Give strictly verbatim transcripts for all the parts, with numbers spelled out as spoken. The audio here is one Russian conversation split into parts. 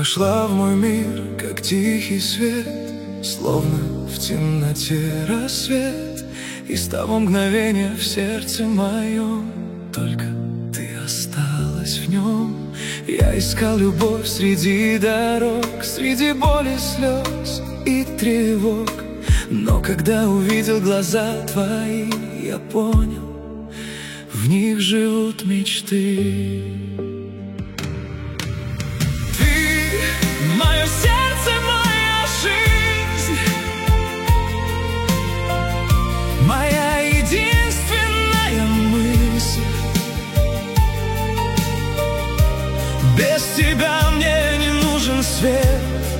вошла в мой мир, как тихий свет, словно в темноте рассвет. И с того мгновения в сердце моем только ты осталась в нем. Я искал любовь среди дорог, среди боли, слез и тревог. Но когда увидел глаза твои, я понял, в них живут мечты. Мое сердце, моя жизнь, моя единственная мысль. Без тебя мне не нужен свет.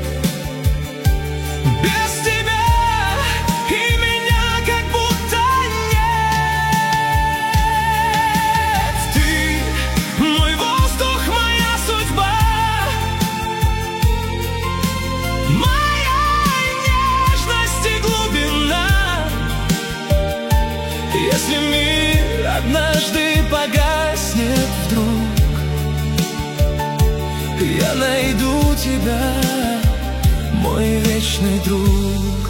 Без тебя и меня как будто нет. Ты мой воздух, моя судьба, моя нежность и глубина. Если мир однажды погаснет вдруг, я найду тебя, мой вечный друг.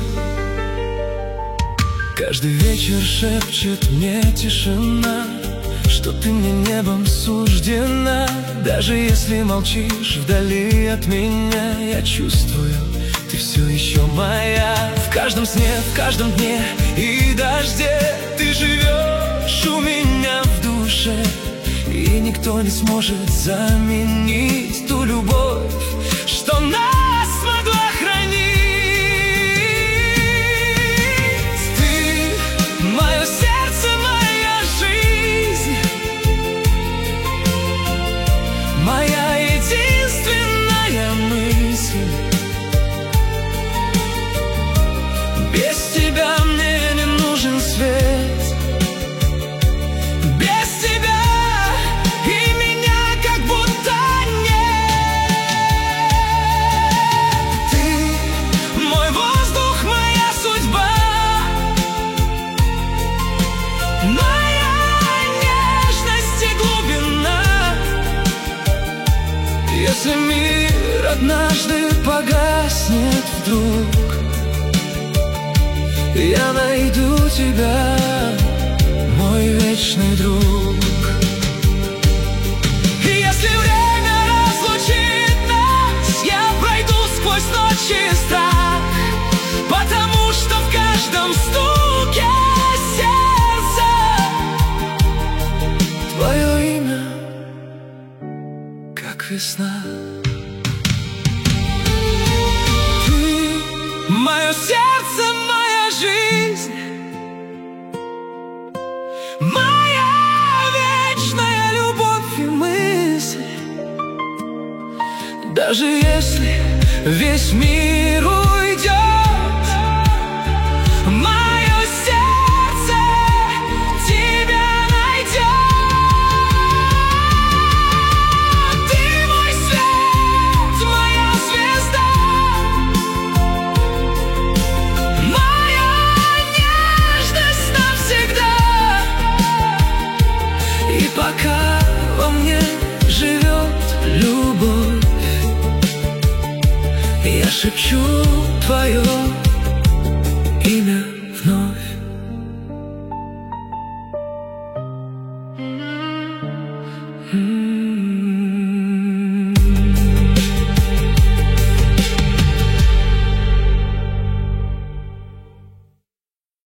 Каждый вечер шепчет мне тишина, что ты мне небом суждена. Даже если молчишь вдали от меня, я чувствую, ты все еще моя. В каждом сне, в каждом дне и дожде ты живешь у меня в душе. И никто не сможет заменить ту любовь, что нас смогла хранить. Ты мое сердце, моя жизнь, моя единственная мысль. Без тебя мне не нужен свет. Без тебя и меня как будто нет. Ты мой воздух, моя судьба, моя нежность и глубина. Если мир однажды погаснет вдруг, я найду тебя, мой вечный друг. И если время разлучит нас, я пройду сквозь ночи страх, потому что в каждом стуке сердца твое имя, как весна. Ты мое сердце, моя жизнь, моя вечная любовь и мысль. Даже если весь мир уйдет, мое сердце тебя найдет. Ты мой свет, моя звезда, моя нежность навсегда. И пока во мне живет любовь, я шепчу твое имя.